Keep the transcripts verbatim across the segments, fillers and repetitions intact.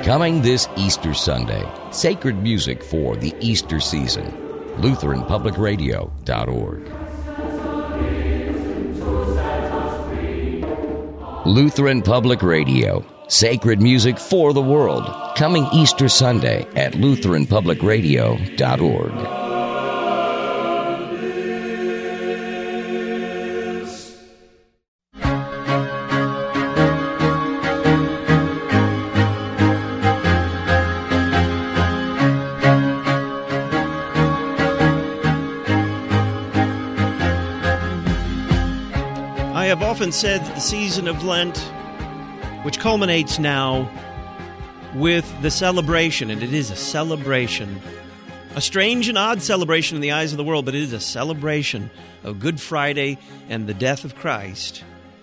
Coming this Easter Sunday, sacred music for the Easter season. Lutheran Public Radio dot org. Lutheran Public Radio, sacred music for the world. Coming Easter Sunday at Lutheran Public Radio dot org. I have often said that the season of Lent, which culminates now with the celebration, and it is a celebration, a strange and odd celebration in the eyes of the world, but it is a celebration of Good Friday and the death of Christ,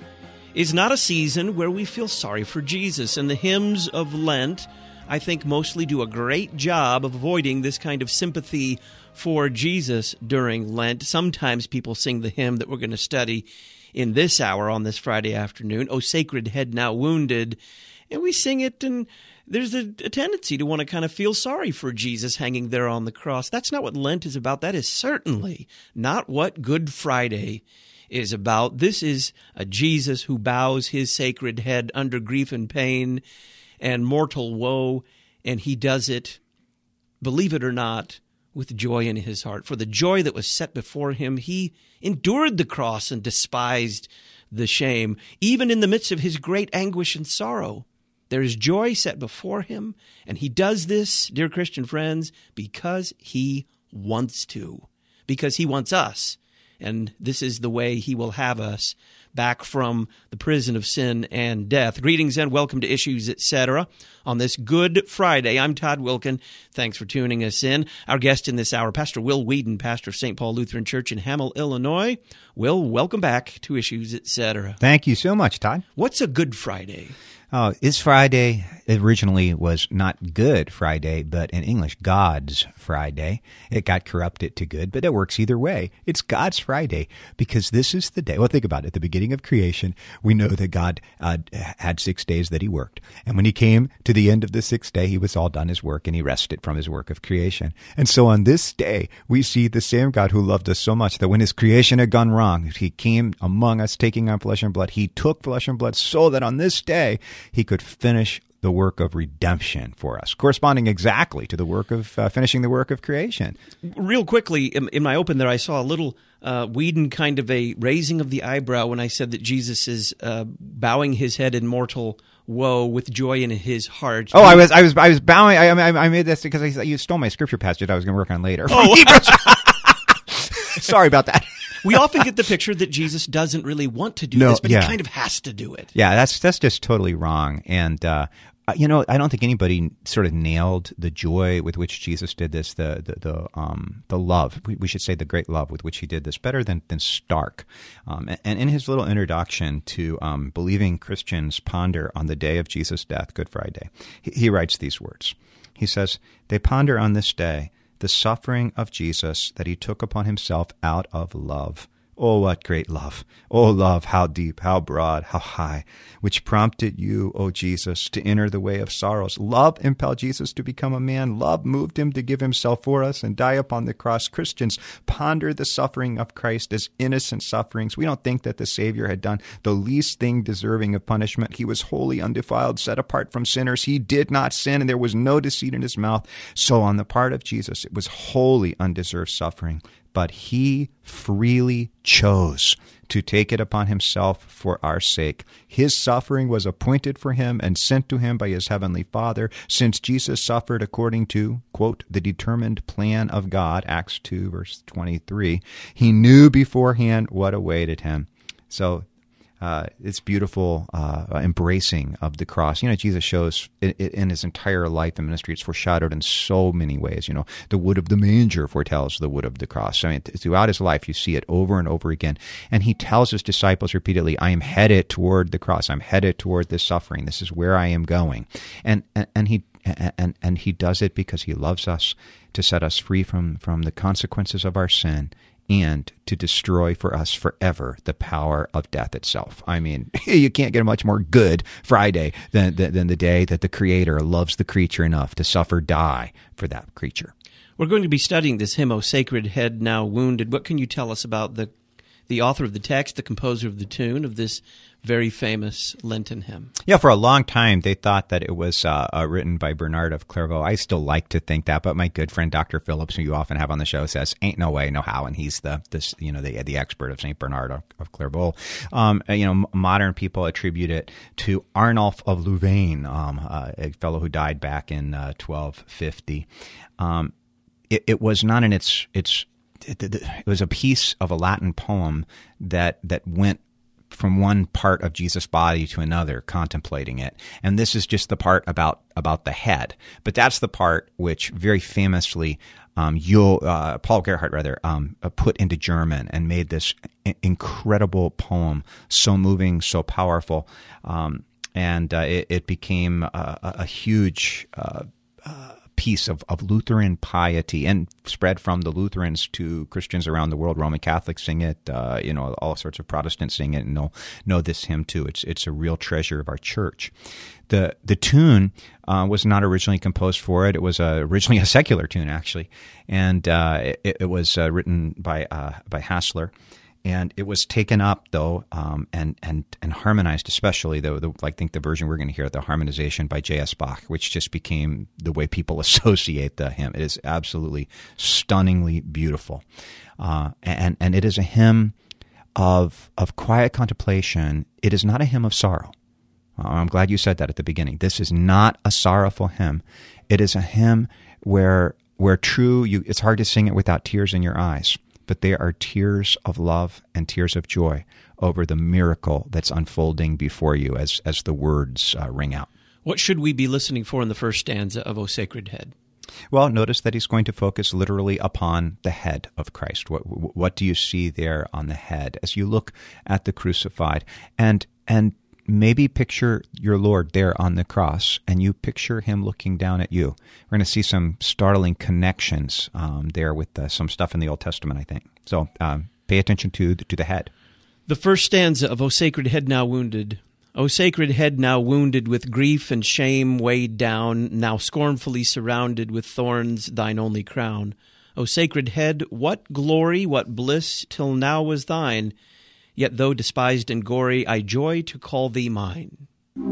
is not a season where we feel sorry for Jesus. And the hymns of Lent, I think, mostly do a great job of avoiding this kind of sympathy for Jesus during Lent. Sometimes people sing the hymn that we're going to study in this hour on this Friday afternoon, O Sacred Head Now Wounded, and we sing it, and there's a, a tendency to want to kind of feel sorry for Jesus hanging there on the cross. That's not what Lent is about. That is certainly not what Good Friday is about. This is a Jesus who bows his sacred head under grief and pain and mortal woe, and he does it, believe it or not, with joy in his heart. For the joy that was set before him, he endured the cross and despised the shame. Even in the midst of his great anguish and sorrow, there is joy set before him, and he does this, dear Christian friends, because he wants to, because he wants us, and this is the way he will have us back from the prison of sin and death. Greetings and welcome to Issues, et cetera on this Good Friday. I'm Todd Wilkin. Thanks for tuning us in. Our guest in this hour, Pastor Will Whedon, pastor of Saint Paul Lutheran Church in Hamel, Illinois. Will, welcome back to Issues, et cetera. Thank you so much, Todd. What's a Good Friday? Oh, this Friday originally was not Good Friday, but in English, God's Friday. It got corrupted to good, but it works either way. It's God's Friday because this is the day. Well, think about it. At the beginning of creation, we know that God uh, had six days that he worked. And when he came to the end of the sixth day, he was all done his work and he rested from his work of creation. And so on this day, we see the same God who loved us so much that when his creation had gone wrong, he came among us taking on flesh and blood. He took flesh and blood so that on this day, he could finish the work of redemption for us, corresponding exactly to the work of uh, finishing the work of creation. Real quickly, in, in my open there, I saw a little uh, Whedon kind of a raising of the eyebrow when I said that Jesus is uh, bowing his head in mortal woe with joy in his heart. Oh, I was, I was, I was bowing. I, I, I made this because I, you stole my scripture passage I was going to work on later. Oh, sorry about that. We often get the picture that Jesus doesn't really want to do no, this, but yeah. he kind of has to do it. Yeah, that's that's just totally wrong. And, uh, you know, I don't think anybody sort of nailed the joy with which Jesus did this, the the the, um, the love, we, we should say the great love with which he did this, better than, than Stark. Um, and, and in his little introduction to um, Believing Christians Ponder on the Day of Jesus' Death, Good Friday, he, he writes these words. He says, "They ponder on this day the suffering of Jesus that he took upon himself out of love. Oh, what great love! Oh, love, how deep, how broad, how high, which prompted you, O Jesus, to enter the way of sorrows. Love impelled Jesus to become a man. Love moved him to give himself for us and die upon the cross. Christians, ponder the suffering of Christ as innocent sufferings. We don't think that the Savior had done the least thing deserving of punishment. He was holy, undefiled, set apart from sinners. He did not sin, and there was no deceit in his mouth. So on the part of Jesus, it was wholly undeserved suffering. But he freely chose to take it upon himself for our sake. His suffering was appointed for him and sent to him by his heavenly Father. Since Jesus suffered according to, quote, the determined plan of God, Acts two, verse twenty-three, he knew beforehand what awaited him." So uh, it's beautiful uh, embracing of the cross. You know, Jesus shows it, it, in his entire life and ministry, it's foreshadowed in so many ways. You know, the wood of the manger foretells the wood of the cross. I mean, th- throughout his life, you see it over and over again. And he tells his disciples repeatedly, I am headed toward the cross. I'm headed toward this suffering. This is where I am going. And, and, and he and, and he does it because he loves us, to set us free from, from the consequences of our sin and to destroy for us forever the power of death itself. I mean, you can't get a much more good Friday than, than, than the day that the Creator loves the creature enough to suffer, die for that creature. We're going to be studying this hymn, O Sacred Head Now Wounded. What can you tell us about the the author of the text, the composer of the tune of this very famous Lenten hymn? Yeah, for a long time, they thought that it was uh, uh, written by Bernard of Clairvaux. I still like to think that, but my good friend Doctor Phillips, who you often have on the show, says, ain't no way, no how, and he's the this you know the the expert of Saint Bernard of, of Clairvaux. Um, you know, modern people attribute it to Arnulf of Louvain, um, uh, a fellow who died back in uh, twelve fifty. Um, it, it was not in its its It, it was a piece of a Latin poem that that went from one part of Jesus' body to another, contemplating it. And this is just the part about about the head. But that's the part which very famously um, Yo, uh, Paul Gerhardt rather um, put into German and made this incredible poem, so moving, so powerful, um, and uh, it, it became a, a huge Uh, uh, piece of, of Lutheran piety, and spread from the Lutherans to Christians around the world. Roman Catholics sing it, uh, you know, all sorts of Protestants sing it and know, know this hymn too. It's it's a real treasure of our church. The the tune uh, was not originally composed for it. It was uh, originally a secular tune, actually, and uh, it, it was uh, written by uh, by Hassler. And it was taken up, though, um, and and and harmonized, especially, though, the, I think the version we're going to hear, the harmonization by J S Bach, which just became the way people associate the hymn. It is absolutely stunningly beautiful. Uh, and, and it is a hymn of of quiet contemplation. It is not a hymn of sorrow. Uh, I'm glad you said that at the beginning. This is not a sorrowful hymn. It is a hymn where, where true, you, it's hard to sing it without tears in your eyes. But they are tears of love and tears of joy over the miracle that's unfolding before you as as the words uh, ring out. What should we be listening for in the first stanza of O Sacred Head? Well, notice that he's going to focus literally upon the head of Christ. What what do you see there on the head as you look at the crucified? And and maybe picture your Lord there on the cross, and you picture him looking down at you. We're going to see some startling connections um, there with uh, some stuff in the Old Testament, I think. So um, pay attention to the, to the head. The first stanza of O Sacred Head Now Wounded. O sacred head now wounded, with grief and shame weighed down, now scornfully surrounded with thorns, thine only crown. O sacred head, what glory, what bliss till now was thine, yet though despised and gory, I joy to call thee mine.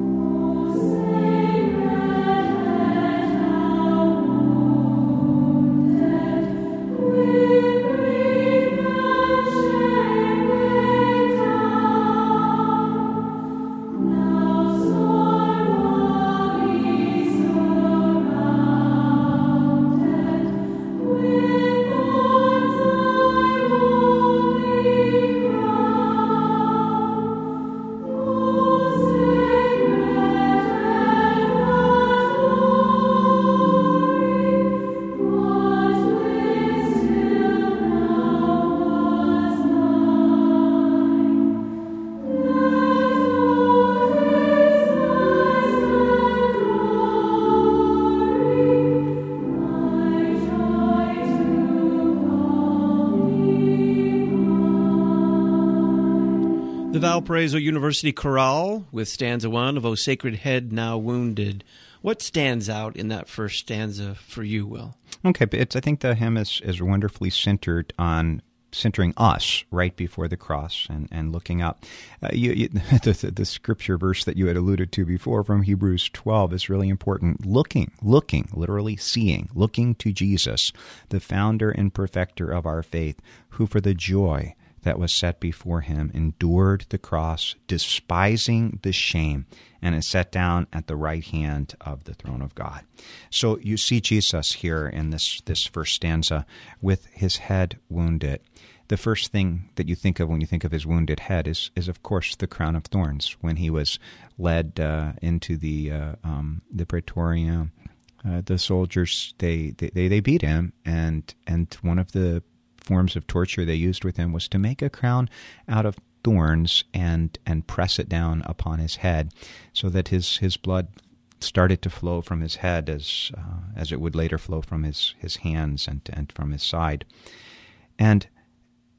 Valparaiso University Chorale with stanza one of O Sacred Head Now Wounded. What stands out in that first stanza for you, Will? Okay, but it's, I think the hymn is, is wonderfully centered on centering us right before the cross and, and looking up. Uh, you, you, the, the scripture verse that you had alluded to before from Hebrews twelve is really important. Looking, looking, literally seeing, looking to Jesus, the founder and perfecter of our faith, who for the joy that was set before him endured the cross, despising the shame, and is set down at the right hand of the throne of God. So you see Jesus here in this, this first stanza with his head wounded. The first thing that you think of when you think of his wounded head is, is of course, the crown of thorns. When he was led uh, into the uh, um, the praetorium, uh, the soldiers, they, they, they beat him, and and one of the forms of torture they used with him was to make a crown out of thorns and and press it down upon his head, so that his his blood started to flow from his head as uh, as it would later flow from his his hands and and from his side. And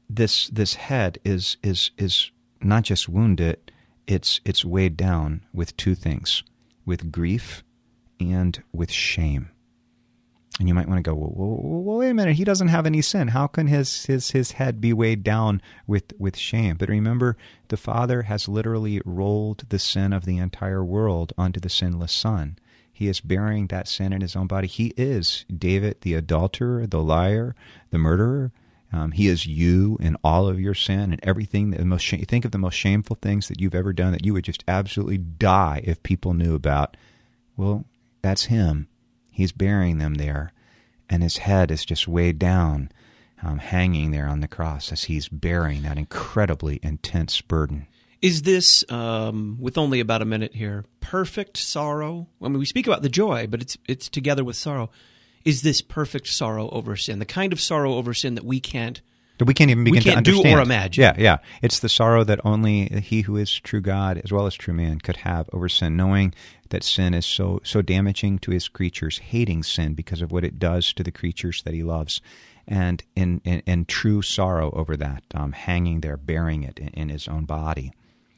this this head is is is not just wounded, it's it's weighed down with two things, with grief and with shame. And you might want to go, well, well, well, wait a minute, he doesn't have any sin. How can his his his head be weighed down with, with shame? But remember, the Father has literally rolled the sin of the entire world onto the sinless Son. He is bearing that sin in his own body. He is David, the adulterer, the liar, the murderer. Um, he is you in all of your sin and everything. The most sh- think of the most shameful things that you've ever done that you would just absolutely die if people knew about. Well, that's him. He's bearing them there, and his head is just weighed down, um, hanging there on the cross as he's bearing that incredibly intense burden. Is this, um, with only about a minute here, perfect sorrow? I mean, we speak about the joy, but it's it's together with sorrow. Is this perfect sorrow over sin, the kind of sorrow over sin that we can't That we can't even begin we can't to understand. do or imagine? Yeah, yeah. It's the sorrow that only he who is true God as well as true man could have over sin, knowing that sin is so so damaging to his creatures, hating sin because of what it does to the creatures that he loves, and in, in, in true sorrow over that, um, hanging there, bearing it in, in his own body.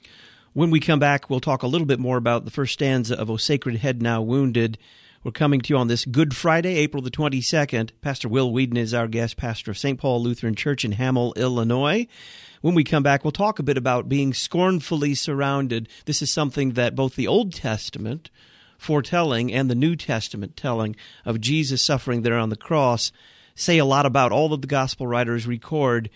When we come back, we'll talk a little bit more about the first stanza of O Sacred Head Now Wounded. We're coming to you on this Good Friday, April the twenty-second. Pastor Will Whedon is our guest, pastor of Saint Paul Lutheran Church in Hamel, Illinois. When we come back, we'll talk a bit about being scornfully surrounded. This is something that both the Old Testament foretelling and the New Testament telling of Jesus suffering there on the cross say a lot about. All of the gospel writers record,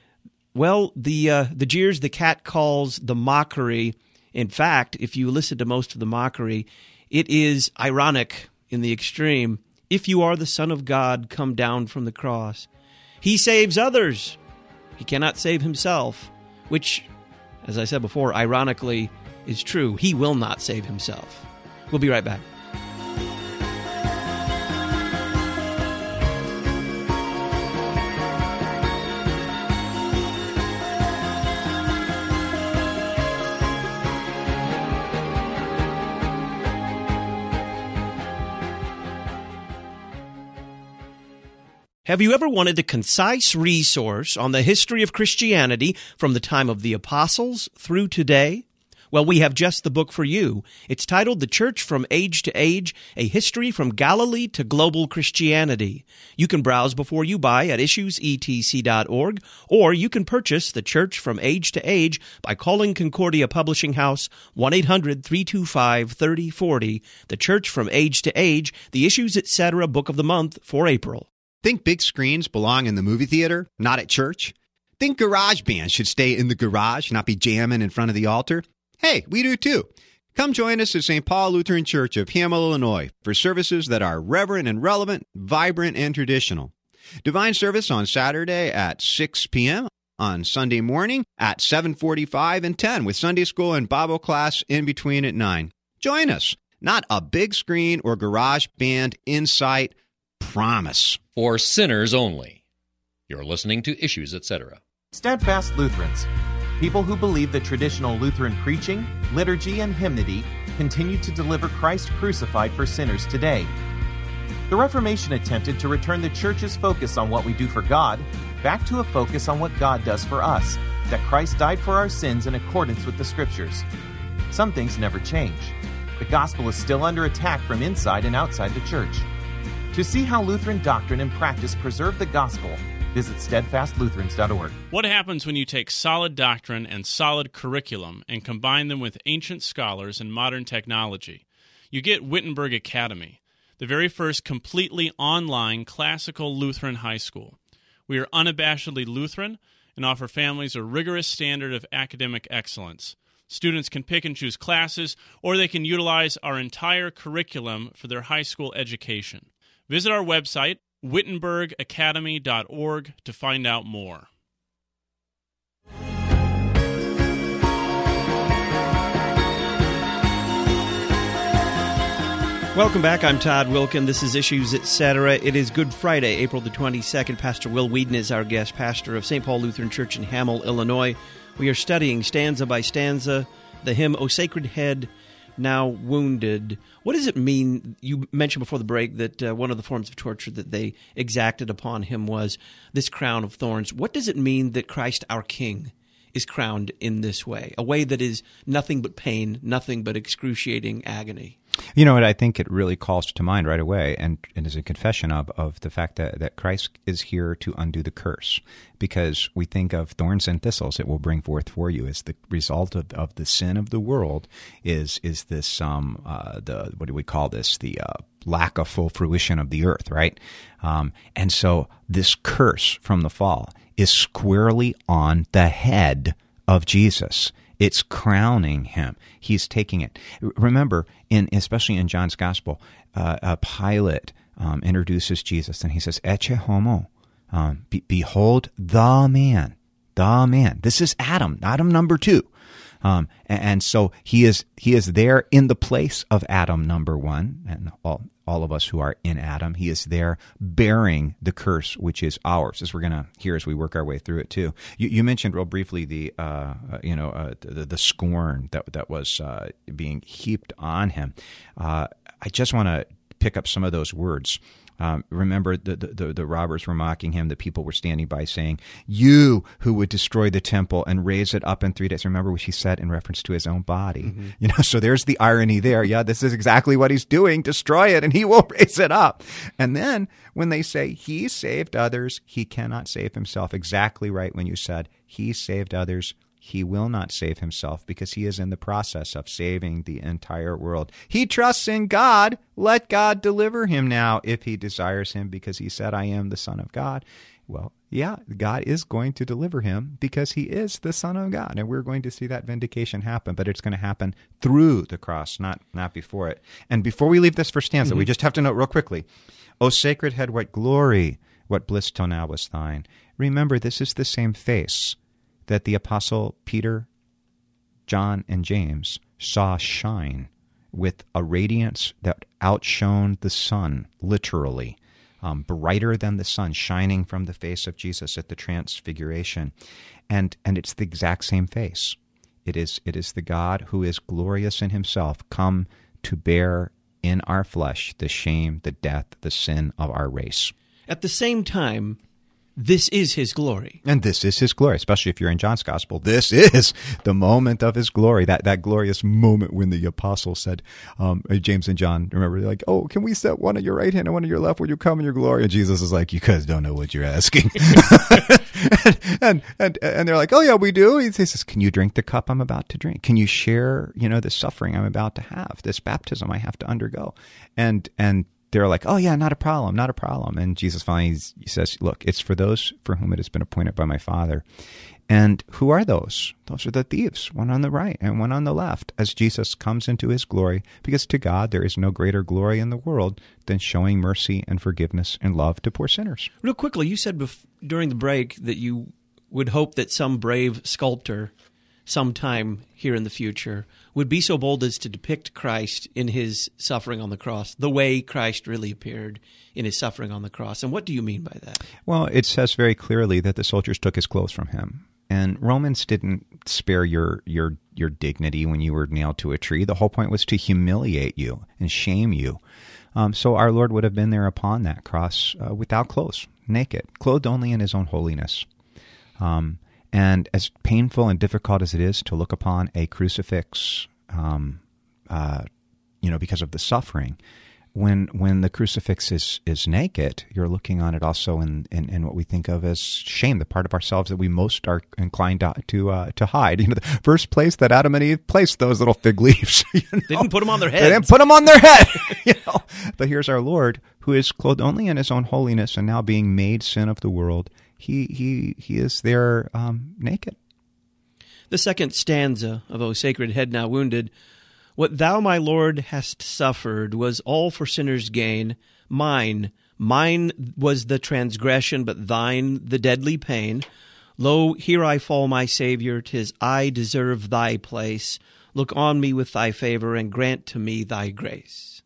well, the uh, the jeers, the catcalls, the mockery. In fact, if you listen to most of the mockery, it is ironic in the extreme. If you are the Son of God, come down from the cross. He saves others. He cannot save himself, which, as I said before, ironically is true. He will not save himself. We'll be right back. Have you ever wanted a concise resource on the history of Christianity from the time of the apostles through today? Well, we have just the book for you. It's titled The Church from Age to Age, A History from Galilee to Global Christianity. You can browse before you buy at issues e t c dot org, or you can purchase The Church from Age to Age by calling Concordia Publishing House one eight hundred three two five three zero four zero. The Church from Age to Age, the Issues et cetera Book of the Month for April. Think big screens belong in the movie theater, not at church? Think garage bands should stay in the garage, not be jamming in front of the altar? Hey, we do too. Come join us at Saint Paul Lutheran Church of Hamel, Illinois, for services that are reverent and relevant, vibrant and traditional. Divine service on Saturday at six p.m., on Sunday morning at seven forty-five and ten, with Sunday school and Bible class in between at nine. Join us. Not a big screen or garage band in sight. Promise. For sinners only. You're listening to Issues, et cetera. Steadfast Lutherans, people who believe that traditional Lutheran preaching, liturgy, and hymnody continue to deliver Christ crucified for sinners today. The Reformation attempted to return the Church's focus on what we do for God back to a focus on what God does for us, that Christ died for our sins in accordance with the Scriptures. Some things never change. The gospel is still under attack from inside and outside the Church. To see how Lutheran doctrine and practice preserve the gospel, visit steadfast lutherans dot org. What happens when you take solid doctrine and solid curriculum and combine them with ancient scholars and modern technology? You get Wittenberg Academy, the very first completely online classical Lutheran high school. We are unabashedly Lutheran and offer families a rigorous standard of academic excellence. Students can pick and choose classes, or they can utilize our entire curriculum for their high school education. Visit our website, wittenberg academy dot org, to find out more. Welcome back. I'm Todd Wilkin. This is Issues, et cetera. It is Good Friday, April the twenty-second. Pastor Will Whedon is our guest, pastor of Saint Paul Lutheran Church in Hamel, Illinois. We are studying stanza by stanza the hymn, O Sacred Head, now wounded. What does it mean? You mentioned before the break that uh, one of the forms of torture that they exacted upon him was this crown of thorns. What does it mean that Christ our King is crowned in this way, a way that is nothing but pain, nothing but excruciating agony? You know what I think it really calls to mind right away, and, and is a confession of, of the fact that, that Christ is here to undo the curse. Because we think of thorns and thistles it will bring forth for you as the result of, of the sin of the world is is this, um, uh, the what do we call this, the uh, lack of full fruition of the earth, right? Um, and so this curse from the fall is squarely on the head of Jesus. It's crowning him. He's taking it. Remember, in especially in John's Gospel, uh, uh, Pilate um, introduces Jesus, and he says, "Ecce homo," um, be, behold the man, the man. This is Adam, Adam number two. Um, and, and so he is he is there in the place of Adam number one, and all all of us who are in Adam. He is there bearing the curse which is ours, as we're going to hear as we work our way through it too. You, you mentioned real briefly the uh, you know uh, the, the scorn that that was uh, being heaped on him. Uh, I just want to pick up some of those words. Um, remember, the, the the robbers were mocking him. The people were standing by saying, "You who would destroy the temple and raise it up in three days." Remember what he said in reference to his own body. Mm-hmm. You know, so there's the irony there. Yeah, this is exactly what he's doing. Destroy it, and he will raise it up. And then when they say he saved others, he cannot save himself. Exactly right when you said he saved others. He will not save himself because he is in the process of saving the entire world. He trusts in God. Let God deliver him now if he desires him, because he said, "I am the Son of God." Well, yeah, God is going to deliver him because he is the Son of God. And we're going to see that vindication happen, but it's going to happen through the cross, not, not before it. And before we leave this first stanza, mm-hmm. we just have to note real quickly, "O sacred head, what glory, what bliss till now was thine." Remember, this is the same face that the Apostle Peter, John, and James saw shine with a radiance that outshone the sun, literally, um, brighter than the sun, shining from the face of Jesus at the Transfiguration. And and it's the exact same face. It is it is the God who is glorious in himself, come to bear in our flesh the shame, the death, the sin of our race. At the same time, this is his glory. And this is his glory, especially if you're in John's Gospel. This is the moment of his glory, that, that glorious moment when the apostles said, um, James and John, remember, they're like, "Oh, can we set one at your right hand and one at your left when you come in your glory?" And Jesus is like, "You guys don't know what you're asking." and, and, and and they're like, "Oh, yeah, we do." He says, "Can you drink the cup I'm about to drink? Can you share, you know, the suffering I'm about to have, this baptism I have to undergo?" And, and, they're like, "Oh, yeah, not a problem, not a problem." And Jesus finally he says, "Look, it's for those for whom it has been appointed by my Father." And who are those? Those are the thieves, one on the right and one on the left, as Jesus comes into his glory, because to God there is no greater glory in the world than showing mercy and forgiveness and love to poor sinners. Real quickly, you said bef- during the break that you would hope that some brave sculptor sometime here in the future would be so bold as to depict Christ in his suffering on the cross, the way Christ really appeared in his suffering on the cross. And what do you mean by that? Well, it says very clearly that the soldiers took his clothes from him. And Romans didn't spare your your your dignity when you were nailed to a tree. The whole point was to humiliate you and shame you. Um, so our Lord would have been there upon that cross uh, without clothes, naked, clothed only in his own holiness. Um And as painful and difficult as it is to look upon a crucifix, um, uh, you know, because of the suffering, when when the crucifix is, is naked, you're looking on it also in, in, in what we think of as shame, the part of ourselves that we most are inclined to to, uh, to hide. You know, the first place that Adam and Eve placed those little fig leaves. You know? They didn't put them on their heads. They didn't put them on their head. You know? But here's our Lord, who is clothed only in his own holiness and now being made sin of the world. He he he is there um, naked. The second stanza of O Sacred Head Now Wounded, "What thou, my Lord, hast suffered was all for sinners' gain. Mine, mine was the transgression, but thine the deadly pain. Lo, here I fall, my Savior, 'tis I deserve thy place. Look on me with thy favor and grant to me thy grace."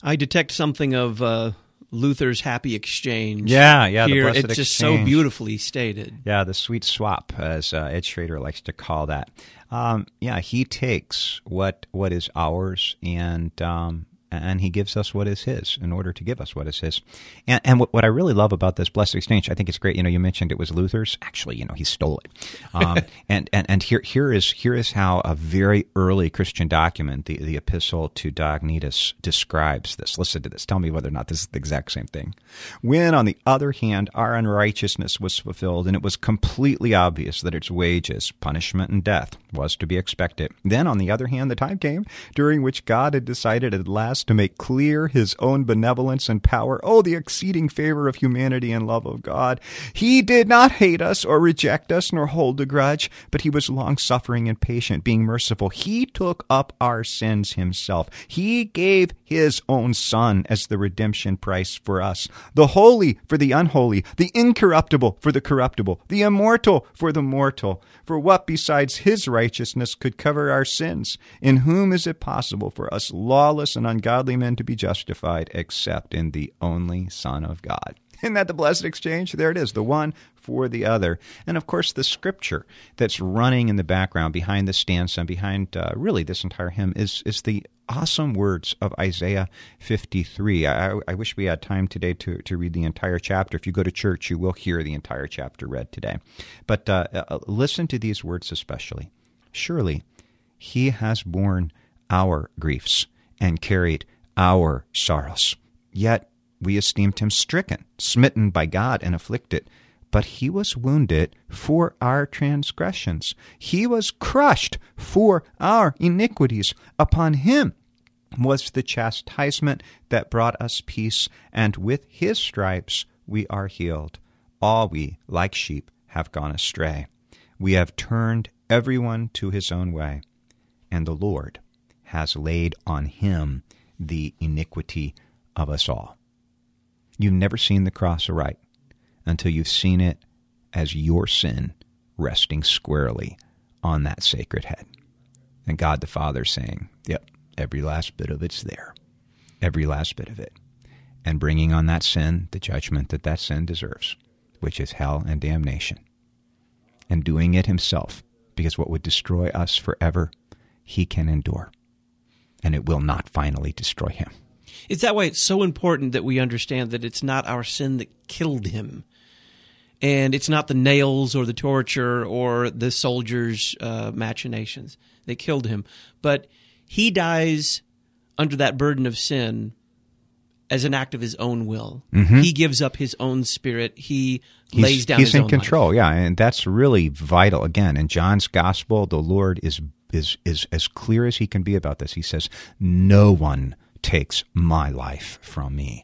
I detect something of uh, Luther's happy exchange. Yeah, yeah, the here. blessed It's just so exchange. beautifully stated. Yeah, the sweet swap, as uh, Ed Schrader likes to call that. Um, yeah, he takes what what is ours and um, and he gives us what is his in order to give us what is his. And, and what, what I really love about this blessed exchange, I think it's great. You know, you mentioned it was Luther's. Actually, you know, he stole it. Um, and and and here here is here is how a very early Christian document, the the Epistle to Diognetus, describes this. Listen to this. Tell me whether or not this is the exact same thing. When, on the other hand, our unrighteousness was fulfilled, and it was completely obvious that its wages, punishment and death, was to be expected. Then, on the other hand, the time came during which God had decided at last to make clear his own benevolence and power. Oh, the exceeding favor of humanity and love of God. He did not hate us or reject us nor hold a grudge, but he was long-suffering and patient, being merciful. He took up our sins himself. He gave his own Son as the redemption price for us, the holy for the unholy, the incorruptible for the corruptible, the immortal for the mortal. For what besides his righteousness could cover our sins? In whom is it possible for us lawless and ungodly men to be justified except in the only Son of God? Isn't that the blessed exchange? There it is, the one for the other. And of course, the scripture that's running in the background behind the stanza and behind uh, really this entire hymn is, is the awesome words of Isaiah fifty-three. I, I wish we had time today to, to read the entire chapter. If you go to church, you will hear the entire chapter read today. But uh, uh, listen to these words especially. Surely he has borne our griefs and carried our sorrows. Yet we esteemed him stricken, smitten by God, and afflicted. But he was wounded for our transgressions. He was crushed for our iniquities. Upon him was the chastisement that brought us peace, and with his stripes we are healed. All we, like sheep, have gone astray. We have turned everyone to his own way, and the Lord has laid on him the iniquity of us all. You've never seen the cross aright until you've seen it as your sin resting squarely on that sacred head. And God the Father saying, yep, every last bit of it's there. Every last bit of it. And bringing on that sin the judgment that that sin deserves, which is hell and damnation. And doing it himself, because what would destroy us forever, he can endure. And it will not finally destroy him. Is that why it's so important that we understand that it's not our sin that killed him? And it's not the nails or the torture or the soldiers' uh, machinations that killed him. But he dies under that burden of sin as an act of his own will. Mm-hmm. He gives up his own spirit. He he's, lays down he's his in own control, life. Yeah, and that's really vital. Again, in John's gospel, the Lord is is is as clear as he can be about this. He says, no one takes my life from me.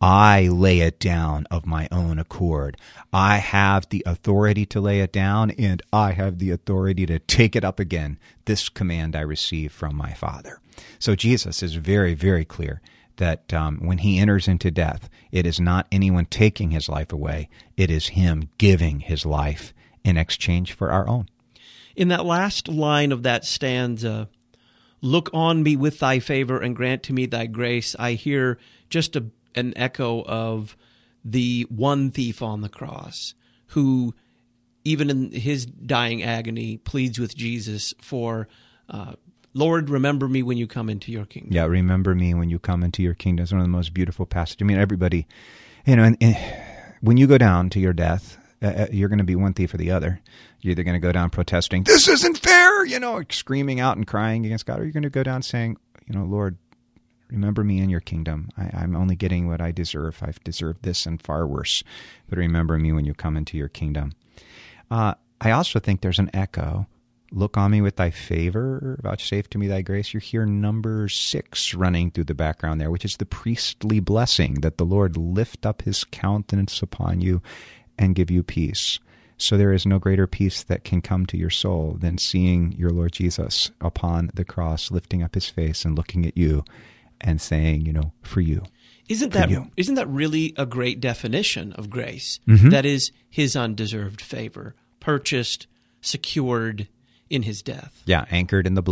I lay it down of my own accord. I have the authority to lay it down, and I have the authority to take it up again. This command I receive from my Father. So Jesus is very, very clear that um, when he enters into death, it is not anyone taking his life away. It is him giving his life in exchange for our own. In that last line of that stanza, look on me with thy favor and grant to me thy grace, I hear just a, an echo of the one thief on the cross who, even in his dying agony, pleads with Jesus for, uh, Lord, remember me when you come into your kingdom. Yeah, remember me when you come into your kingdom. It's one of the most beautiful passages. I mean, everybody, you know, and, and when you go down to your death, uh, you're going to be one thief or the other. You're either going to go down protesting, this isn't fair, you know, screaming out and crying against God, or you're going to go down saying, you know, Lord, remember me in your kingdom. I, I'm only getting what I deserve. I've deserved this and far worse, but remember me when you come into your kingdom. Uh, I also think there's an echo. Look on me with thy favor, vouchsafe to me thy grace. You hear number six running through the background there, which is the priestly blessing that the Lord lift up his countenance upon you and give you peace. So there is no greater peace that can come to your soul than seeing your Lord Jesus upon the cross, lifting up his face and looking at you and saying, you know, for you. Isn't for that you. Isn't that really a great definition of grace? Mm-hmm. That is his undeserved favor, purchased, secured in his death. Yeah, anchored in the blood.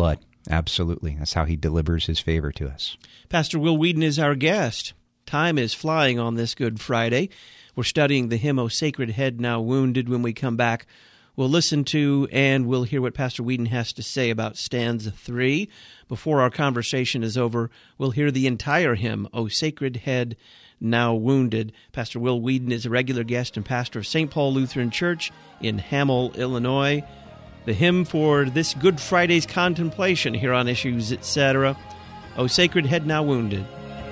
Absolutely. That's how he delivers his favor to us. Pastor Will Whedon is our guest. Time is flying on this Good Friday. We're studying the hymn, O Sacred Head Now Wounded. When we come back, we'll listen to and we'll hear what Pastor Whedon has to say about stanza three. Before our conversation is over, we'll hear the entire hymn, O Sacred Head Now Wounded. Pastor Will Whedon is a regular guest and pastor of Saint Paul Lutheran Church in Hamel, Illinois. The hymn for this Good Friday's contemplation here on Issues, et cetera. O Sacred Head Now Wounded.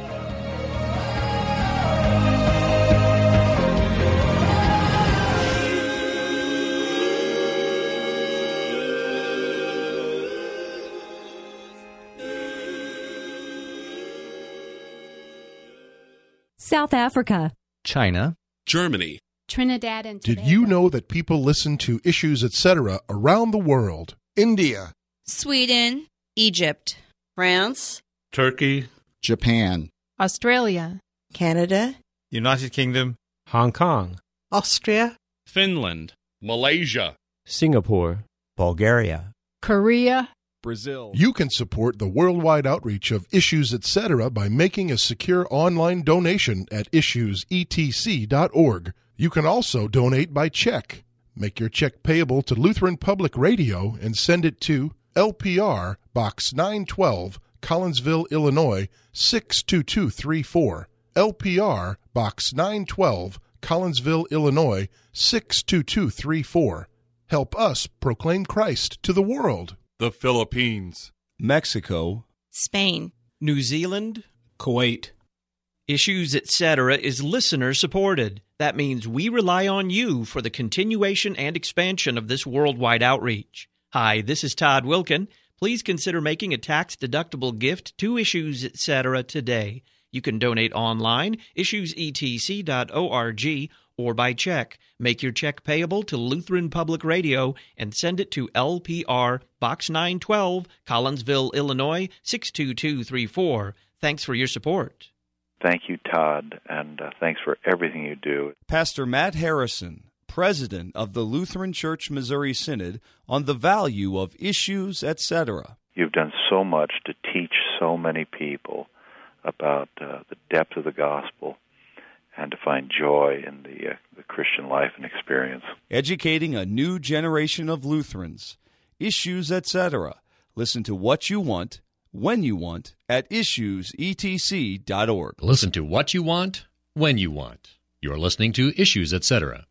South Africa, China, Germany, Trinidad and Tobago. Did you know that people listen to Issues, et cetera around the world? India, Sweden, Egypt, France, Turkey, Japan, Australia, Canada, United Kingdom, Hong Kong, Austria, Finland, Malaysia, Singapore, Bulgaria, Korea, Brazil. You can support the worldwide outreach of Issues, et cetera by making a secure online donation at issues e t c dot org. You can also donate by check. Make your check payable to Lutheran Public Radio and send it to L P R, Box nine twelve, Collinsville, Illinois, six two two three four. L P R, Box nine twelve, Collinsville, Illinois, six two two three four. Help us proclaim Christ to the world. the Philippines, Mexico, Spain, New Zealand, Kuwait. Issues, et cetera is listener-supported. That means we rely on you for the continuation and expansion of this worldwide outreach. Hi, this is Todd Wilkin. Please consider making a tax-deductible gift to Issues, et cetera today. You can donate online, issues e t c dot org, or by check. Make your check payable to Lutheran Public Radio and send it to L P R, Box nine twelve, Collinsville, Illinois, six two two three four. Thanks for your support. Thank you, Todd, and uh, thanks for everything you do. Pastor Matt Harrison, President of the Lutheran Church Missouri Synod, on the value of Issues, et cetera. You've done so much to teach so many people about uh, the depth of the gospel and to find joy in the, uh, the Christian life and experience. Educating a new generation of Lutherans. Issues, et cetera. Listen to what you want, when you want, at issues e t c dot org. Listen to what you want, when you want. You're listening to Issues, et cetera.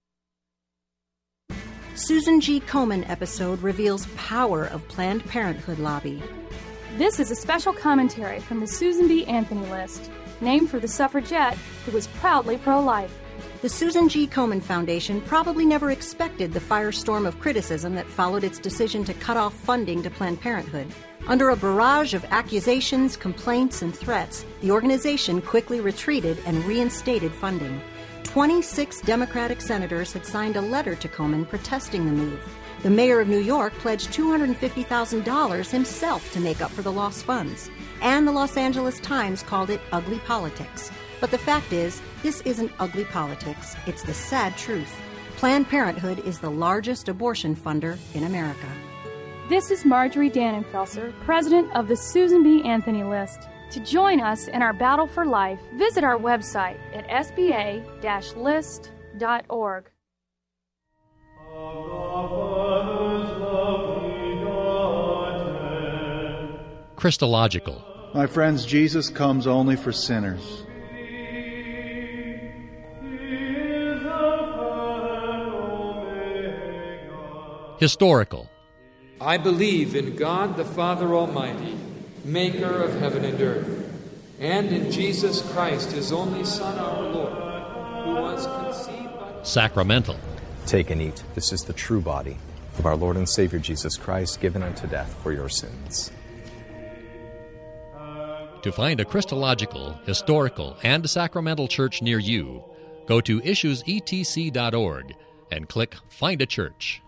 Susan G. Komen episode reveals power of Planned Parenthood lobby. This is a special commentary from the Susan B. Anthony List, named for the suffragette who was proudly pro-life. The Susan G. Komen Foundation probably never expected the firestorm of criticism that followed its decision to cut off funding to Planned Parenthood. Under a barrage of accusations, complaints, and threats, the organization quickly retreated and reinstated funding. twenty-six Democratic senators had signed a letter to Komen protesting the move. The mayor of New York pledged two hundred fifty thousand dollars himself to make up for the lost funds. And the Los Angeles Times called it ugly politics. But the fact is, this isn't ugly politics. It's the sad truth. Planned Parenthood is the largest abortion funder in America. This is Marjorie Dannenfelser, president of the Susan B. Anthony List. To join us in our battle for life, visit our website at s b a dash list dot org. Christological. My friends, Jesus comes only for sinners. Historical. I believe in God the Father Almighty, maker of heaven and earth, and in Jesus Christ, his only Son, our Lord, who was conceived by... Sacramental. Take and eat. This is the true body of our Lord and Savior Jesus Christ, given unto death for your sins. To find a Christological, historical, and sacramental church near you, go to issues e t c dot org and click Find a Church.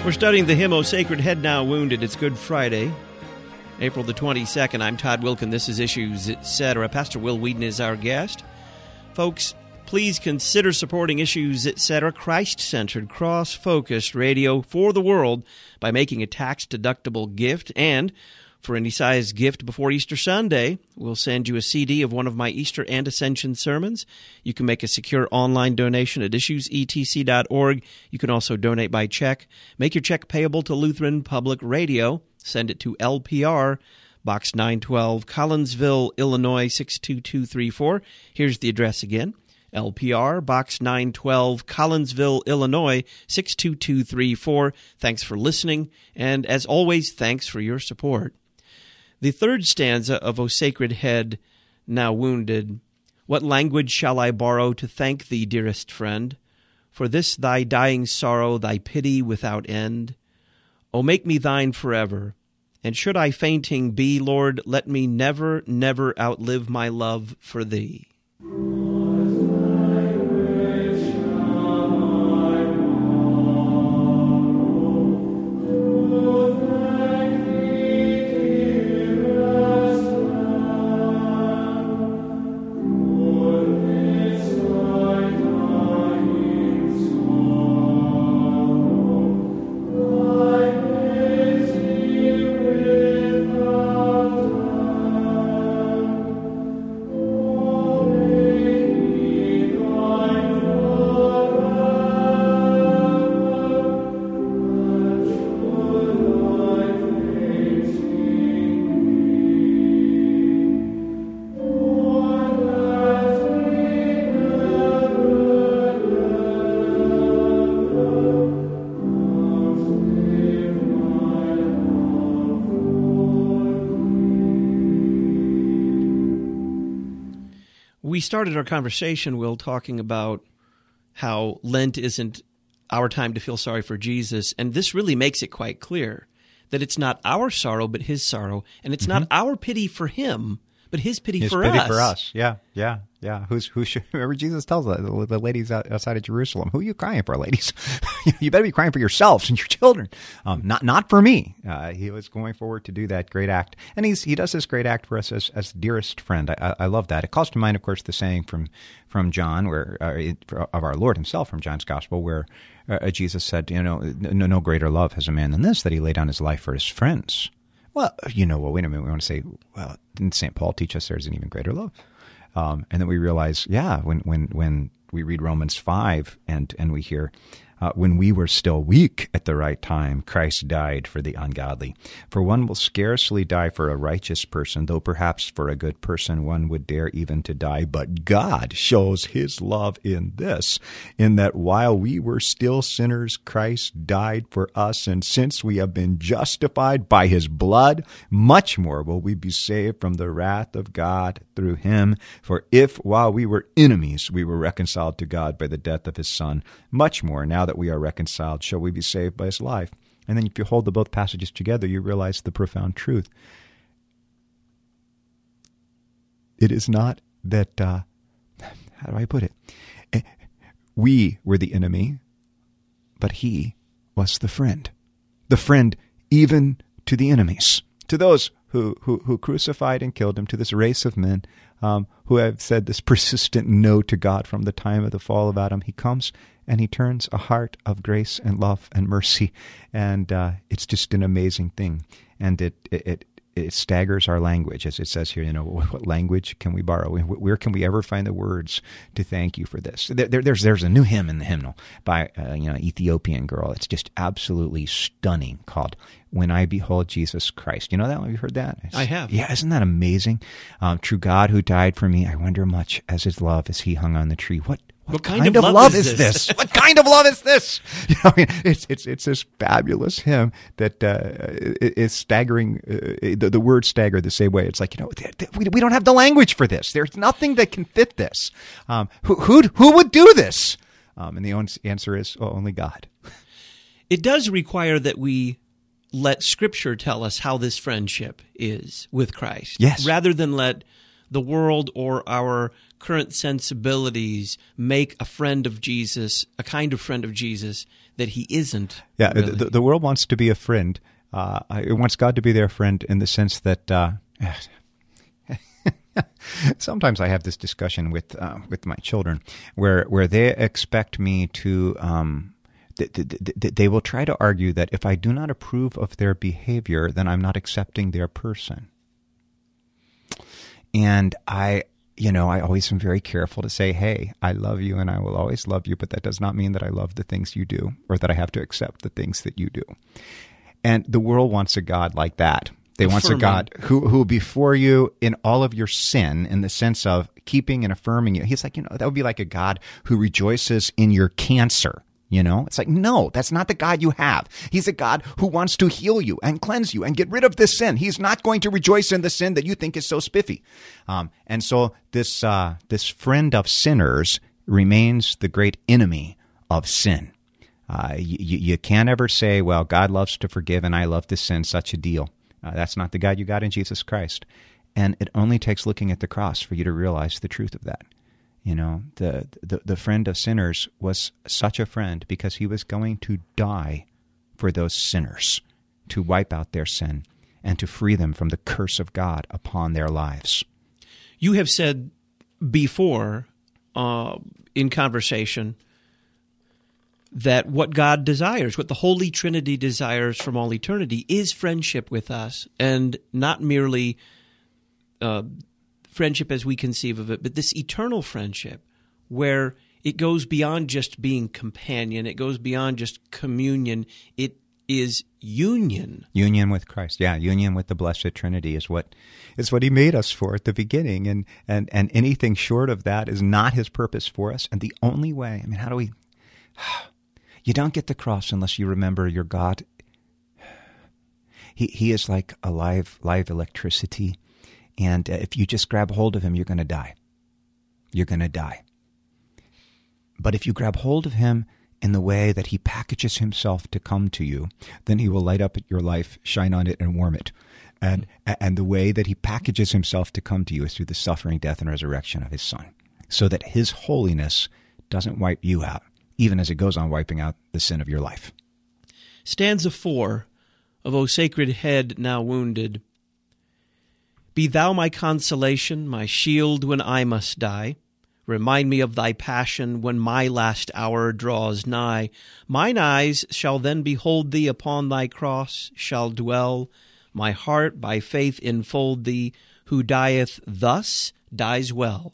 We're studying the hymn, O Sacred Head Now Wounded. It's Good Friday, April the twenty-second. I'm Todd Wilkin. This is Issues, et cetera. Pastor Will Whedon is our guest. Folks, please consider supporting Issues, et cetera. Christ-centered, cross-focused radio for the world by making a tax-deductible gift. And for any size gift before Easter Sunday, we'll send you a C D of one of my Easter and Ascension sermons. You can make a secure online donation at issues e t c dot org. You can also donate by check. Make your check payable to Lutheran Public Radio. Send it to L P R, Box nine twelve, Collinsville, Illinois, six two two three four. Here's the address again. L P R, Box nine twelve, Collinsville, Illinois, six two two three four. Thanks for listening, and as always, thanks for your support. The third stanza of O Sacred Head, Now Wounded. What language shall I borrow to thank thee, dearest friend, for this thy dying sorrow, thy pity without end? O make me thine forever, and should I fainting be, Lord, let me never, never outlive my love for thee. We started our conversation, Will, talking about how Lent isn't our time to feel sorry for Jesus, and this really makes it quite clear that it's not our sorrow, but his sorrow, and it's mm-hmm. not our pity for him, but his pity his for pity us. for us, yeah, yeah, yeah. Who's who? Should, remember, Jesus tells the, the ladies outside of Jerusalem, "Who are you crying for, ladies? You better be crying for yourselves and your children, um, not not for me." Uh, he was going forward to do that great act, and he's he does this great act for us as as dearest friend. I, I love that. It calls to mind, of course, the saying from from John, where uh, it, of our Lord Himself, from John's Gospel, where uh, Jesus said, "You know, no, no greater love has a man than this, that he laid down his life for his friends." Well, you know, well, wait a minute. We want to say, well, didn't Saint Paul teach us there's an even greater love? Um, and then we realize, yeah, when when when we read Romans five and and we hear, uh, when we were still weak at the right time, Christ died for the ungodly. For one will scarcely die for a righteous person, though perhaps for a good person one would dare even to die. But God shows His love in this, in that while we were still sinners, Christ died for us. And since we have been justified by His blood, much more will we be saved from the wrath of God through Him. For if while we were enemies, we were reconciled to God by the death of His Son, much more now that we are reconciled, shall we be saved by His life. And then if you hold the both passages together, you realize the profound truth. It is not that, uh, how do I put it? We were the enemy, but He was the friend. The friend even to the enemies, to those who, who, who crucified and killed Him, to this race of men um, who have said this persistent no to God from the time of the fall of Adam. He comes and He turns a heart of grace and love and mercy, and uh, it's just an amazing thing. And it it it, it staggers our language, as it says here. You know, what, what language can we borrow? Where can we ever find the words to thank You for this? There, there, there's there's a new hymn in the hymnal by uh, you know Ethiopian girl. It's just absolutely stunning, called "When I Behold Jesus Christ." You know that one? Have you heard that? It's, I have. Yeah, isn't that amazing? Um, True God who died for me, I wonder much as His love as He hung on the tree. What What, what kind, kind of, of love, love is this? this? What kind of love is this? You know, I mean, it's it's it's this fabulous hymn that uh, is staggering. Uh, the, the words stagger the same way. It's like, you know, we we don't have the language for this. There's nothing that can fit this. Um, who who who would do this? Um, and the answer is, oh, only God. It does require that we let Scripture tell us how this friendship is with Christ. Yes. Rather than let the world or our current sensibilities make a friend of Jesus, a kind of friend of Jesus that he isn't. Yeah, really. the, the world wants to be a friend. Uh, it wants God to be their friend in the sense that uh, sometimes I have this discussion with uh, with my children where where they expect me to. Um, th- th- th- they will try to argue that if I do not approve of their behavior, then I'm not accepting their person. And I, you know, I always am very careful to say, hey, I love you and I will always love you, but that does not mean that I love the things you do or that I have to accept the things that you do. And the world wants a God like that. They want a God who who before you in all of your sin, in the sense of keeping and affirming you. He's like, you know, that would be like a God who rejoices in your cancer. You know, it's like, no, that's not the God you have. He's a God who wants to heal you and cleanse you and get rid of this sin. He's not going to rejoice in the sin that you think is so spiffy. Um, and so this uh, this friend of sinners remains the great enemy of sin. Uh, you, you can't ever say, well, God loves to forgive and I love to sin, such a deal. Uh, that's not the God you got in Jesus Christ. And it only takes looking at the cross for you to realize the truth of that. You know, the, the the friend of sinners was such a friend because he was going to die for those sinners, to wipe out their sin and to free them from the curse of God upon their lives. You have said before uh, in conversation that what God desires, what the Holy Trinity desires from all eternity is friendship with us, and not merely uh, friendship as we conceive of it, but this eternal friendship where it goes beyond just being companion, it goes beyond just communion, it is union. Union with Christ. Yeah, union with the Blessed Trinity is what is what he made us for at the beginning, and, and, and anything short of that is not his purpose for us. And the only way, I mean, how do we... You don't get the cross unless you remember your God. He he is like a live live electricity, and uh, if you just grab hold of him, you're going to die. You're going to die. But if you grab hold of him in the way that he packages himself to come to you, then he will light up your life, shine on it, and warm it. And and the way that he packages himself to come to you is through the suffering, death, and resurrection of his Son, so that his holiness doesn't wipe you out, even as it goes on wiping out the sin of your life. Stanza four of O Sacred Head Now Wounded. Be thou my consolation, my shield when I must die. Remind me of thy passion when my last hour draws nigh. Mine eyes shall then behold thee upon thy cross, shall dwell. My heart by faith enfold thee. Who dieth thus dies well.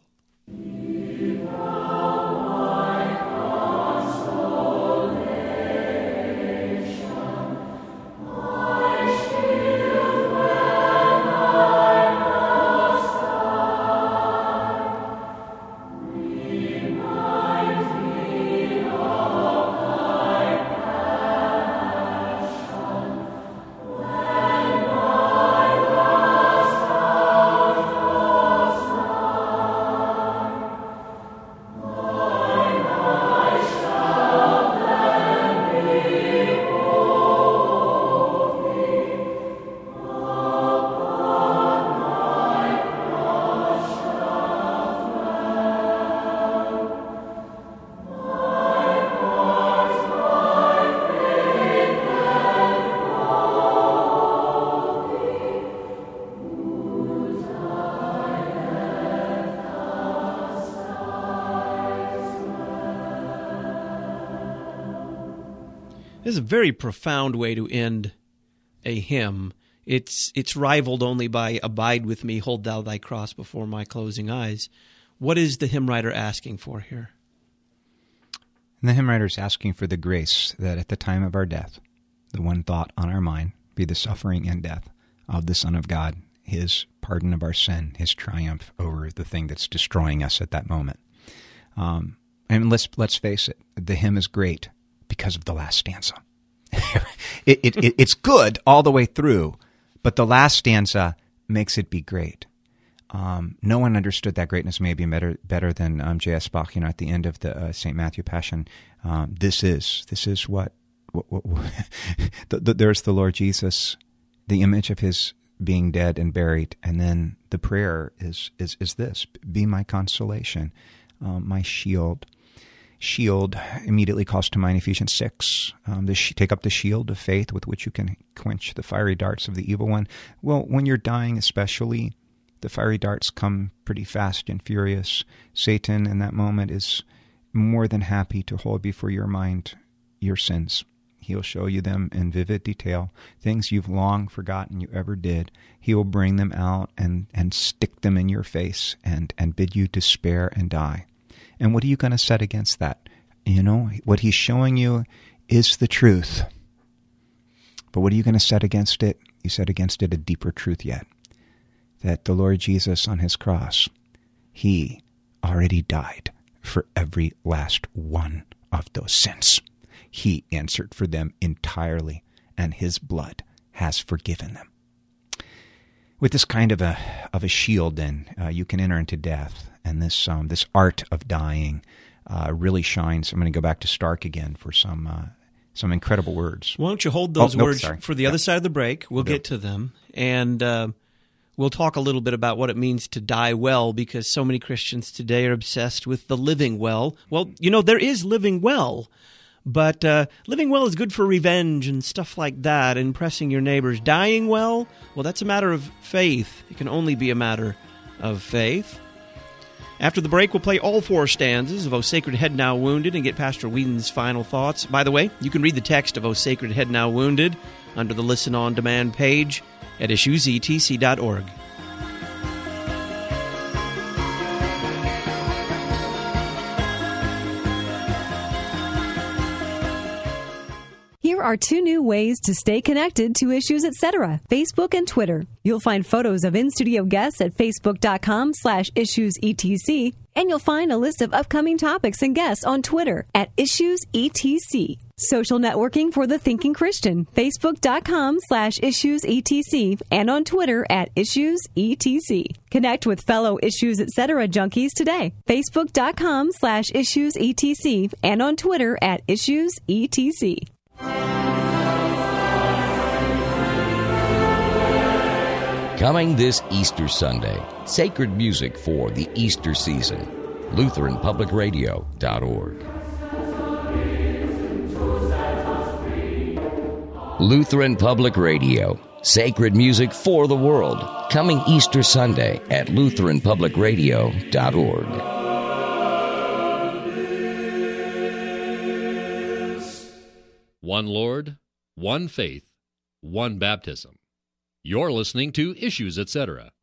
This is a very profound way to end a hymn. It's it's rivaled only by Abide with me, hold thou thy cross before my closing eyes. What is the hymn writer asking for here? And the hymn writer is asking for the grace that at the time of our death, the one thought on our mind be the suffering and death of the Son of God, his pardon of our sin, his triumph over the thing that's destroying us at that moment. Um, and let's let's face it, the hymn is great because of the last stanza. it, it, it, it's good all the way through, but the last stanza makes it be great. Um, no one understood that greatness maybe better better than um, J S Bach. You know, at the end of the uh, Saint Matthew Passion, um, this is this is what, what, what, what the, the, there's the Lord Jesus, the image of his being dead and buried. And then the prayer is is, is this: be my consolation, um, my shield. Shield immediately calls to mind Ephesians six. Um, the sh- take up the shield of faith with which you can quench the fiery darts of the evil one. Well, when you're dying especially, the fiery darts come pretty fast and furious. Satan in that moment is more than happy to hold before your mind your sins. He'll show you them in vivid detail, things you've long forgotten you ever did. He will bring them out and, and stick them in your face and, and bid you despair and die. And what are you going to set against that? You know, what he's showing you is the truth. But what are you going to set against it? You set against it a deeper truth yet. That the Lord Jesus on his cross, he already died for every last one of those sins. He answered for them entirely, and his blood has forgiven them. With this kind of a of a shield, then, uh, you can enter into death. And this um, this art of dying uh, really shines. I'm going to go back to Stark again for some uh, some incredible words. Why don't you hold those oh, nope, words sorry. for the yeah. other side of the break? We'll get to them. And uh, we'll talk a little bit about what it means to die well, because so many Christians today are obsessed with the living well. Well, you know, there is living well. But uh, living well is good for revenge and stuff like that, impressing your neighbors. Dying well, well, that's a matter of faith. It can only be a matter of faith. After the break, we'll play all four stanzas of O Sacred Head Now Wounded and get Pastor Whedon's final thoughts. By the way, you can read the text of O Sacred Head Now Wounded under the Listen On Demand page at issues e t c dot org. Here are two new ways to stay connected to Issues Etc. Facebook and Twitter. You'll find photos of in-studio guests at facebook.com slash issuesetc, and you'll find a list of upcoming topics and guests on Twitter at issuesetc. Social networking for the thinking Christian, facebook.com slash issuesetc, and on Twitter at issuesetc. Connect with fellow Issues Etc. junkies today, facebook.com slash issuesetc, and on Twitter at issuesetc. Coming this Easter Sunday, sacred music for the Easter season. Lutheran Public Radio dot org. Lutheran Public Radio, sacred music for the world. Coming Easter Sunday at Lutheran Public Radio dot org. One Lord, one faith, one baptism. You're listening to Issues Etc.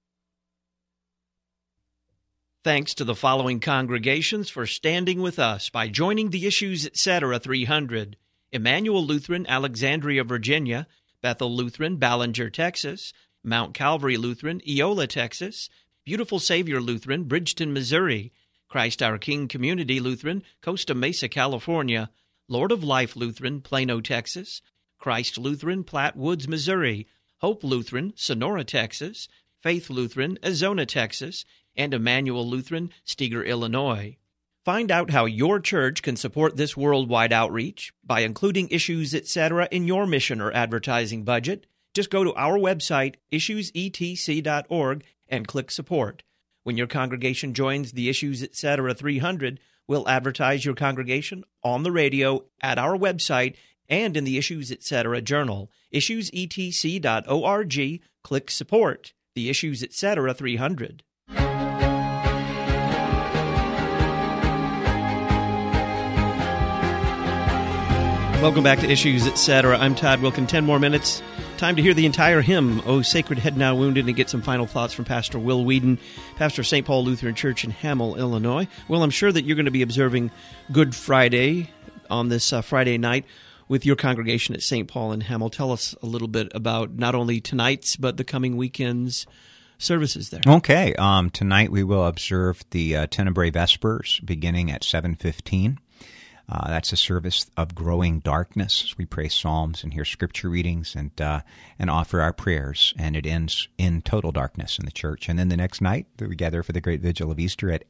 Thanks to the following congregations for standing with us by joining the Issues Etc. three hundred. Emmanuel Lutheran, Alexandria, Virginia; Bethel Lutheran, Ballinger, Texas; Mount Calvary Lutheran, Eola, Texas; Beautiful Savior Lutheran, Bridgeton, Missouri; Christ Our King Community Lutheran, Costa Mesa, California; Lord of Life Lutheran, Plano, Texas; Christ Lutheran, Platte Woods, Missouri; Hope Lutheran, Sonora, Texas; Faith Lutheran, Azona, Texas; and Emmanuel Lutheran, Steger, Illinois. Find out how your church can support this worldwide outreach by including Issues Etc. in your mission or advertising budget. Just go to our website, issues e t c dot org, and click Support. When your congregation joins the Issues Etc. three hundred, we'll advertise your congregation on the radio, at our website, and in the Issues Etc. journal, issues e t c dot org. Click Support. The Issues Etc. three hundred. Welcome back to Issues Etc. I'm Todd Wilkin. Ten more minutes. Time to hear the entire hymn, O Sacred Head Now Wounded, and get some final thoughts from Pastor Will Whedon, pastor of Saint Paul Lutheran Church in Hamel, Illinois. Well, I'm sure that you're going to be observing Good Friday on this uh, Friday night with your congregation at Saint Paul in Hamel. Tell us a little bit about not only tonight's, but the coming weekend's services there. Okay. Um, tonight we will observe the uh, Tenebrae Vespers beginning at seven fifteen. Uh, that's a service of growing darkness as we pray psalms and hear scripture readings and uh, and offer our prayers. And it ends in total darkness in the church. And then the next night we gather for the great vigil of Easter at eight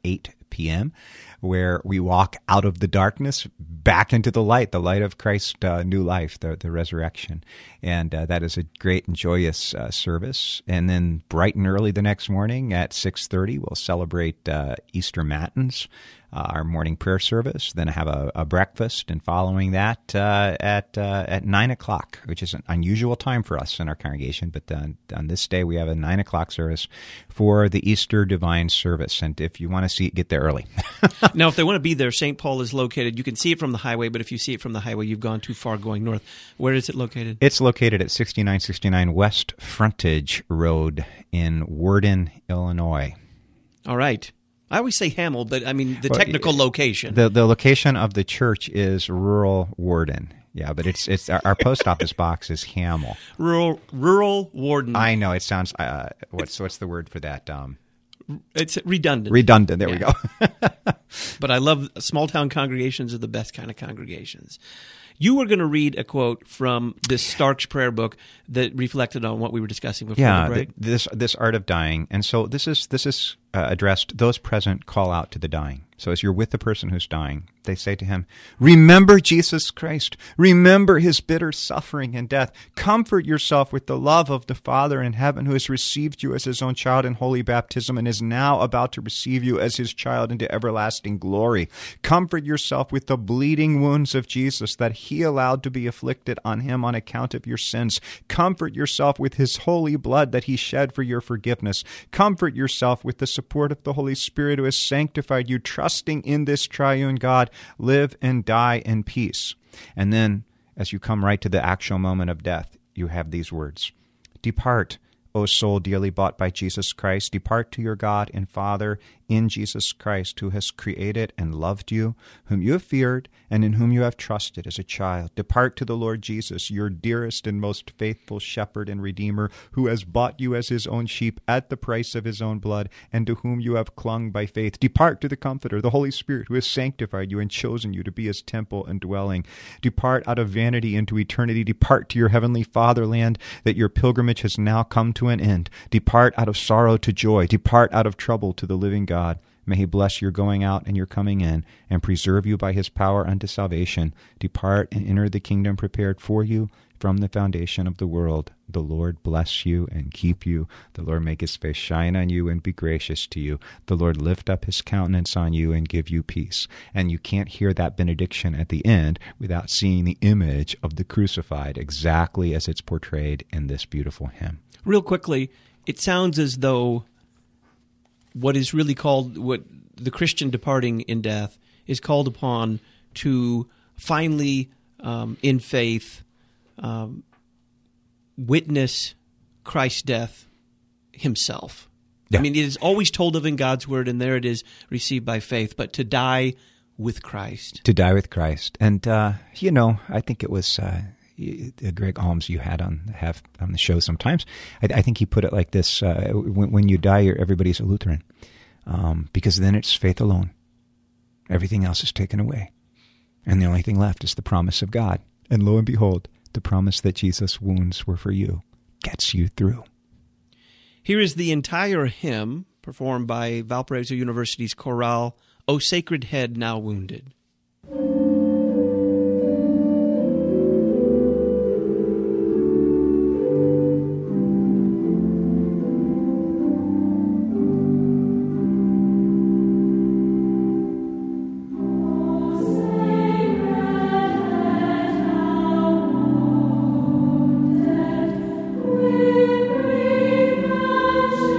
p.m., where we walk out of the darkness back into the light, the light of Christ's uh, new life, the, the resurrection. And uh, that is a great and joyous uh, service. And then bright and early the next morning at six thirty, we'll celebrate uh, Easter Matins, uh, our morning prayer service, then have a, a breakfast, and following that uh, at uh, at nine o'clock, which is an unusual time for us in our congregation. But on, on this day, we have a nine o'clock service for the Easter Divine Service. And if you want to see it, get there early. Now, if they want to be there, Saint Paul is located. You can see it from the highway, but if you see it from the highway, you've gone too far going north. Where is it located? It's located at sixty-nine sixty-nine West Frontage Road in Worden, Illinois. All right. I always say Hamel, but I mean the Well, technical location. The the location of the church is rural Worden. Yeah, but it's it's our, our post office box is Hamel. Rural rural Worden. I know it sounds. Uh, what's what's the word for that? Um, It's redundant. Redundant. There Yeah. we go. But I love small town congregations are the best kind of congregations. You were going to read a quote from this Stark's prayer book that reflected on what we were discussing before Yeah, the break. th- this this art of dying, and so this is this is uh, addressed. Those present call out to the dying. So as you're with the person who's dying, they say to him, "Remember Jesus Christ. Remember his bitter suffering and death. Comfort yourself with the love of the Father in heaven, who has received you as his own child in holy baptism and is now about to receive you as his child into everlasting glory. Comfort yourself with the bleeding wounds of Jesus that he allowed to be afflicted on him on account of your sins. Comfort yourself with his holy blood that he shed for your forgiveness. Comfort yourself with the support of the Holy Spirit who has sanctified you. Trusting in this triune God, live and die in peace." And then, as you come right to the actual moment of death, you have these words: "Depart, O soul dearly bought by Jesus Christ. Depart to your God and Father in Jesus Christ, who has created and loved you, whom you have feared, and in whom you have trusted as a child. Depart to the Lord Jesus, your dearest and most faithful shepherd and redeemer, who has bought you as his own sheep at the price of his own blood, and to whom you have clung by faith. Depart to the Comforter, the Holy Spirit, who has sanctified you and chosen you to be his temple and dwelling. Depart out of vanity into eternity. Depart to your heavenly fatherland, that your pilgrimage has now come to an end. Depart out of sorrow to joy. Depart out of trouble to the living God. May he bless your going out and your coming in, and preserve you by his power unto salvation. Depart and enter the kingdom prepared for you from the foundation of the world. The Lord bless you and keep you. The Lord make his face shine on you and be gracious to you. The Lord lift up his countenance on you and give you peace." And you can't hear that benediction at the end without seeing the image of the crucified exactly as it's portrayed in this beautiful hymn. Real quickly, it sounds as though what is really called, what the Christian departing in death is called upon to finally, um, in faith, um, witness Christ's death himself. Yeah. I mean, it is always told of in God's word, and there it is, received by faith, but to die with Christ. To die with Christ. And, uh, you know, I think it was uh, Greg Holmes you had on have on the show sometimes. I, I think he put it like this: uh, when, when you die, you're, everybody's a Lutheran, um, because then it's faith alone. Everything else is taken away, and the only thing left is the promise of God. And lo and behold, the promise that Jesus' wounds were for you gets you through. Here is the entire hymn performed by Valparaiso University's chorale, "O Sacred Head Now Wounded."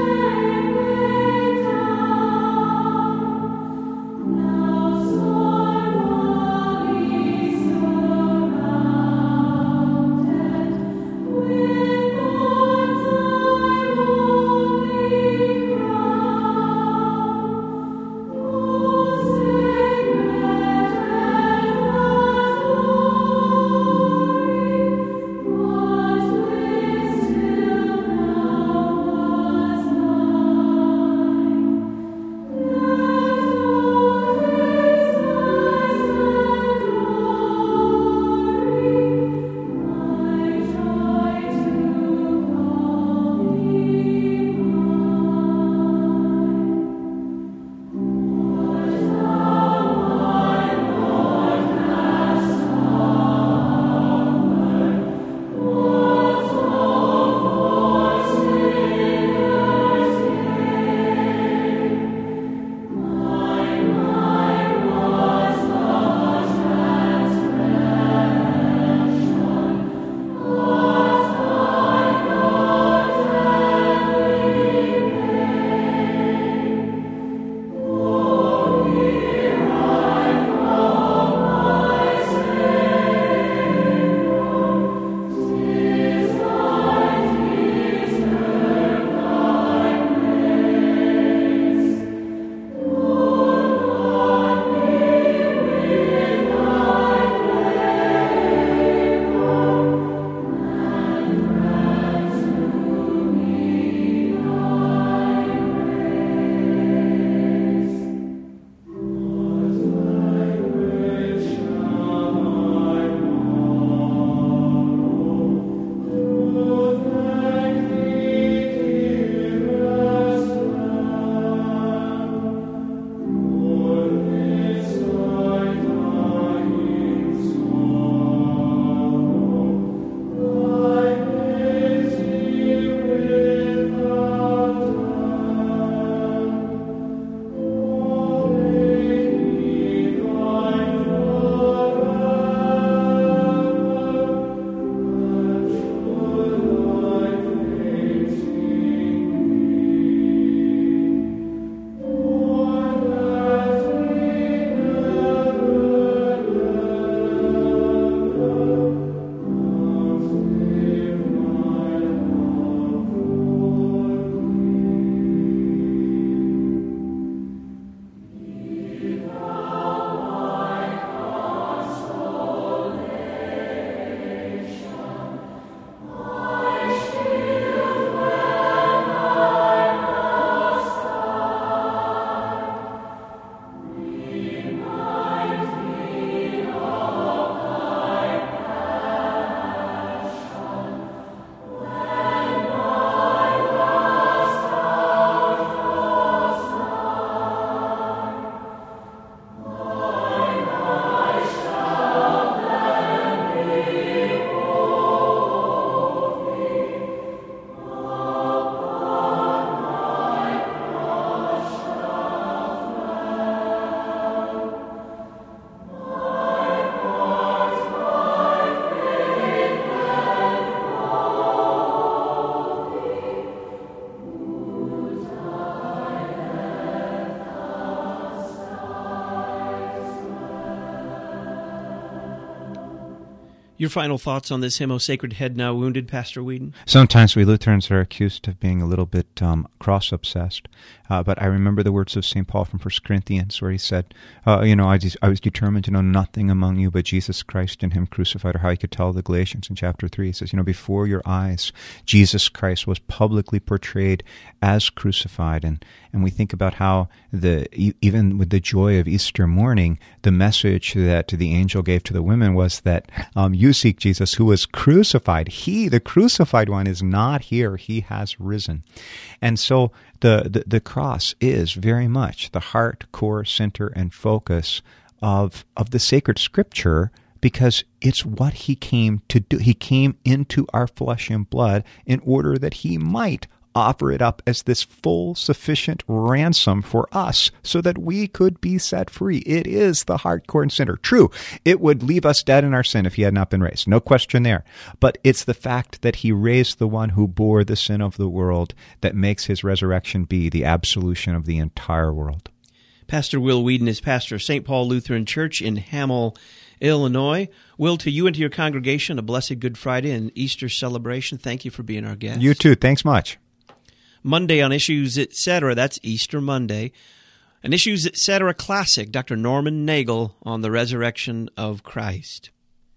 Now Your final thoughts on this hymn, O Sacred Head Now Wounded, Pastor Whedon? Sometimes we Lutherans are accused of being a little bit um, cross-obsessed, uh, but I remember the words of Saint Paul from First Corinthians where he said, uh, you know, I, just, I was determined to know nothing among you but Jesus Christ and Him crucified, or how he could tell the Galatians in chapter three. He says, you know, before your eyes, Jesus Christ was publicly portrayed as crucified. And, and we think about how the even with the joy of Easter morning, the message that the angel gave to the women was that um, you seek Jesus who was crucified. He, the crucified one, is not here. He has risen. And so the, the, the cross is very much the heart, core, center, and focus of, of the sacred scripture, because it's what he came to do. He came into our flesh and blood in order that he might offer it up as this full, sufficient ransom for us so that we could be set free. It is the heart, core, and center. True, it would leave us dead in our sin if he had not been raised. No question there. But it's the fact that he raised the one who bore the sin of the world that makes his resurrection be the absolution of the entire world. Pastor Will Whedon is pastor of Saint Paul Lutheran Church in Hamel, Illinois. Will, to you and to your congregation, a blessed Good Friday and Easter celebration. Thank you for being our guest. You too. Thanks much. Monday on Issues Etc. That's Easter Monday. An Issues Etc. classic, Doctor Norman Nagel on the resurrection of Christ.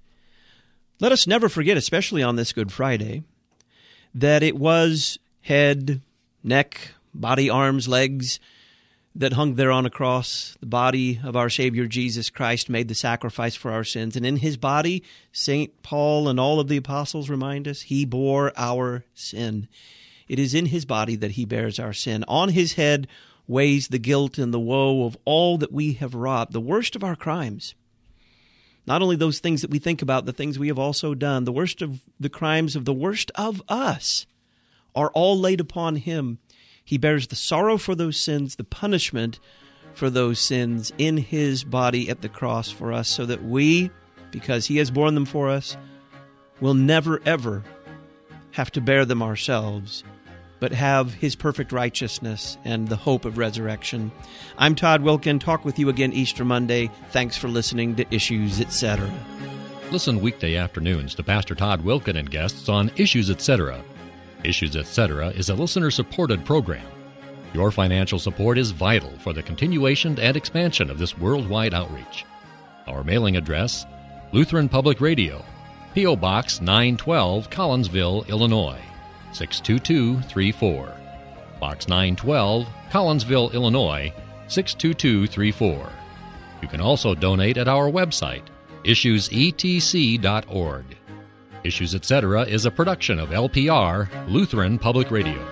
Let us never forget, especially on this Good Friday, that it was head, neck, body, arms, legs that hung there on a cross. The body of our Savior Jesus Christ made the sacrifice for our sins. And in his body, Saint Paul and all of the apostles remind us, he bore our sin. It is in his body that he bears our sin. On his head weighs the guilt and the woe of all that we have wrought, the worst of our crimes. Not only those things that we think about, the things we have also done, the worst of the crimes of the worst of us are all laid upon him. He bears the sorrow for those sins, the punishment for those sins in his body at the cross for us, so that we, because he has borne them for us, will never, ever have to bear them ourselves, but have his perfect righteousness and the hope of resurrection. I'm Todd Wilkin. Talk with you again Easter Monday. Thanks for listening to Issues Etc. Listen weekday afternoons to Pastor Todd Wilkin and guests on Issues Etc. Issues Etc. is a listener-supported program. Your financial support is vital for the continuation and expansion of this worldwide outreach. Our mailing address, Lutheran Public Radio, P O. Box nine twelve, Collinsville, Illinois, six two two three four. Box nine twelve, Collinsville, Illinois, six two two three four. You can also donate at our website, issues e t c dot org. Issues Etc. is a production of L P R, Lutheran Public Radio.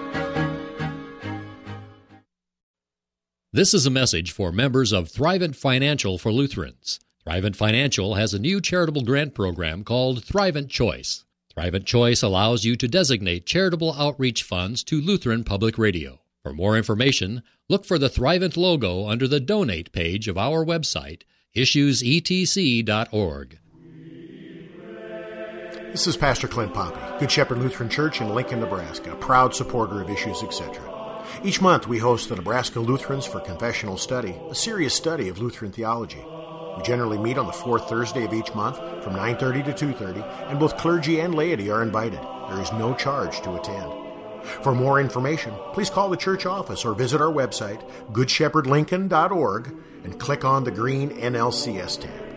This is a message for members of Thrivent Financial for Lutherans. Thrivent Financial has a new charitable grant program called Thrivent Choice. Thrivent Choice allows you to designate charitable outreach funds to Lutheran Public Radio. For more information, look for the Thrivent logo under the Donate page of our website, issues e t c dot org. This is Pastor Clint Poppy, Good Shepherd Lutheran Church in Lincoln, Nebraska, a proud supporter of Issues Etc. Each month we host the Nebraska Lutherans for Confessional Study, a serious study of Lutheran theology. We generally meet on the fourth Thursday of each month from nine thirty to two thirty, and both clergy and laity are invited. There is no charge to attend. For more information, please call the church office or visit our website, good shepherd lincoln dot org, and click on the green N L C S tab.